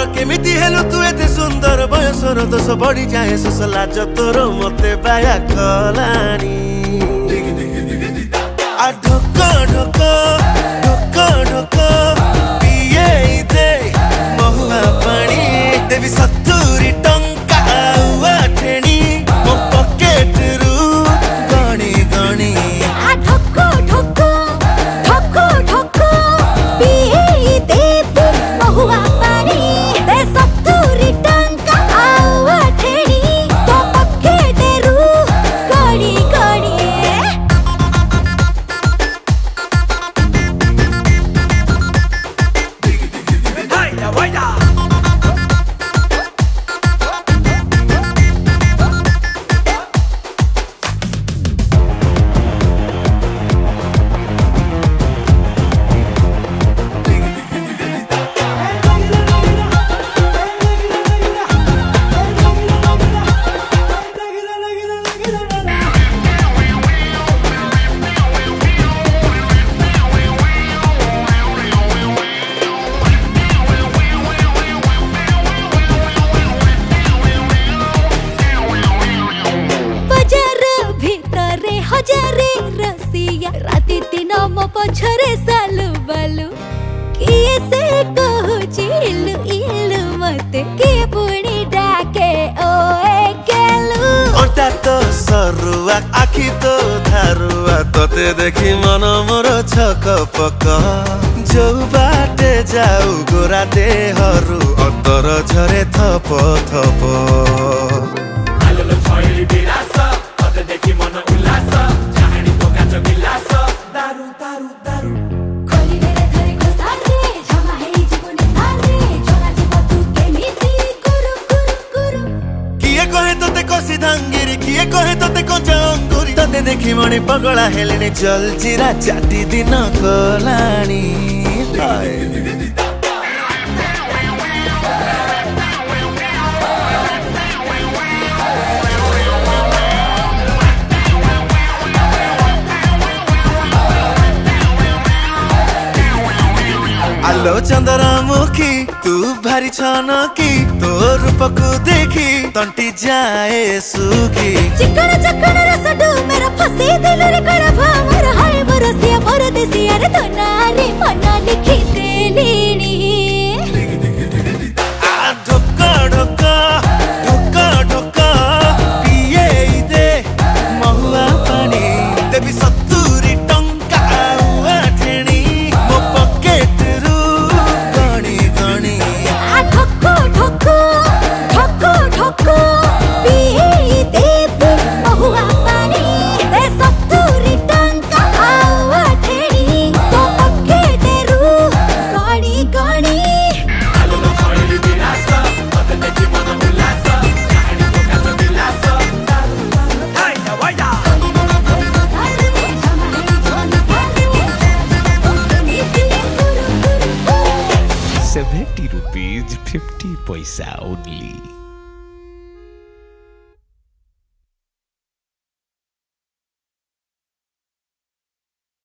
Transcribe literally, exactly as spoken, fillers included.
केमिति हेलु तू एते सुंदर बयसर दोष बढ़ी जाए सोस लाज तोर मते बाया कलानी आ ढोक ढोक ढोक ढोक पिए दे महुआ पानी देवी सत्तुरी टंका आउआ ठेणी मो पॉकेट रु गणी गणी आ ढोक ढोक ढोक ढोक पिए दे महुआ पानी दे सत्तुरी टंका आउआ ठेणी तो पॉकेट रु गणी गणी हजारे रसिया राती दिन मो पछरे सालु बालु किए से कहूची इलु इलु मते के पुणी डाके ओए गेलु ओटा तो सरुआ आखी तो धारुआ तोते देखी मन मोर छक पक जो बाटे जाऊ गोरा देहरु अतर झरे थप थप किए कहे तोते कंचा अंगुरी तोते देखी मणि पगला हेलेनी जल जीरा चाटी दिन कलानी आलो चंद्रमुखी तू भारी छनकी तो रूप को देखी तंटी जाए सुखी चिकन चिकन रसडू मेरा फसी दिल रे कड़ा भा मोर हाय मोर सिया मोर देसिया रे धनारी मना लिखी देलीनी आ ढोक ढोक ढोक ढोक पिए दे महुआ पानी देवी सत्तुरी टंका आउआ ठेणी मो पॉकेट रु गणी गणी आ ढोक ढोक ढोक ढोक पिए दे महुआ पानी दे सत्तुरी टंका आउआ ठेणी तो पॉकेट रु गणी गणी seventy rupees fifty paisa only.